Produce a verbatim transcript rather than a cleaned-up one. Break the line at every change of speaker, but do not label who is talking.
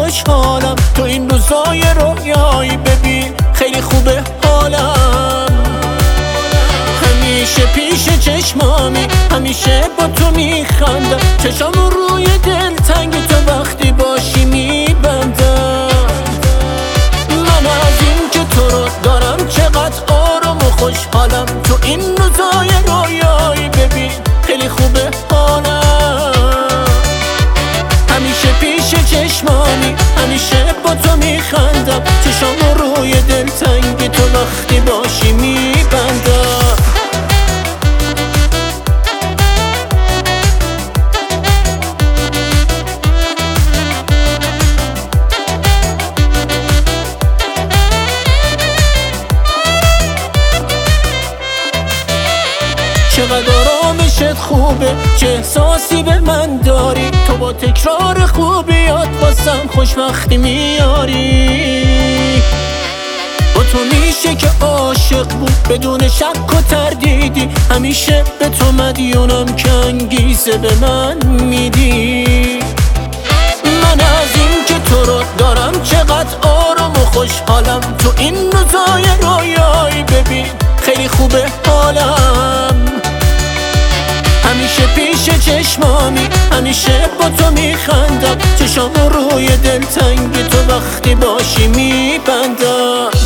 خوشحالم، تو این روزای رویایی ببین خیلی خوبه حالم. همیشه پیش چشمامی، همیشه با تو میخندم، چشامو روی دلتنگ تو وقتی باشی میبندم. من از این که تو رو دارم چقدر آرام و خوشحالم، تو این روزای رویایی ببین خیلی خوبه حالم. همیشه پیش چشمامی، همیشه با تو میخندم، چشامو روی دلتنگ تو وقتی باشی میبندم. چقدر آرامشت خوبه، چه احساسی به من داری، تو با تکرار خوبیات واسم خوشبختی میاری. با تو میشه که عاشق بود بدون شک و تردیدی، همیشه به تو مدیونم که انگیزه به من میدی. من از این که تو رو دارم چقدر آرام و خوشحالم، تو این روزای رویایی ببین خیلی خوبه حالم. همیشه پیش چشمامی، همیشه با تو میخندم، چشامو روی دلتنگ تو وقتی باشی میبندم.